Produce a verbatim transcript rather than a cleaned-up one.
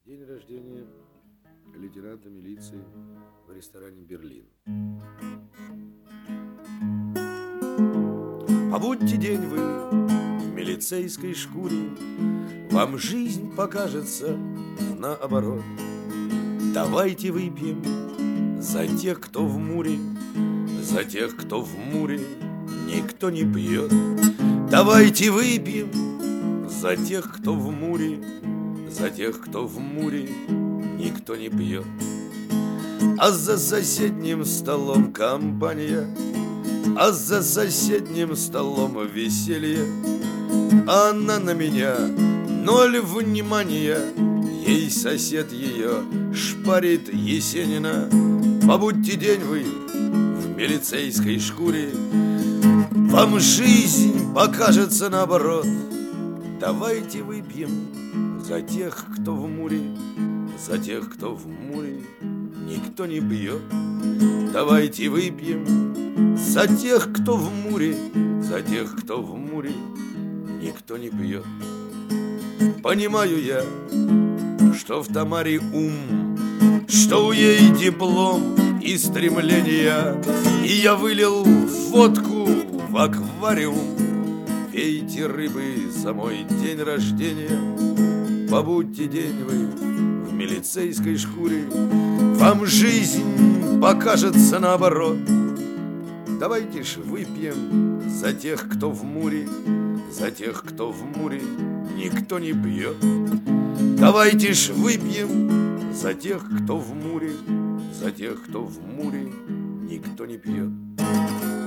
День рождения лейтенанта милиции в ресторане «Берлин». Побудьте день вы в милицейской шкуре, вам жизнь покажется наоборот. Давайте выпьем за тех, кто в муре, за тех, кто в муре никто не пьет. Давайте выпьем за тех, кто в муре, за тех, кто в муре никто не пьет. А за соседним столом компания, а за соседним столом веселье. Она на меня ноль внимания, ей сосед ее шпарит Есенина. Побудьте день вы в милицейской шкуре, вам жизнь покажется наоборот. Давайте выпьем за тех, кто в муре, за тех, кто в муре никто не пьет. Давайте выпьем за тех, кто в муре, за тех, кто в муре никто не пьет. Понимаю я, что в Тамаре ум, что у ей диплом и стремления, и я вылил водку в аквариум. Пейте рыбы за мой день рождения, побудьте день вы в милицейской шкуре, вам жизнь покажется наоборот. Давайте ж выпьем за тех, кто в муре, за тех, кто в муре никто не пьет. Давайте ж выпьем за тех, кто в муре, за тех, кто в муре никто не пьет.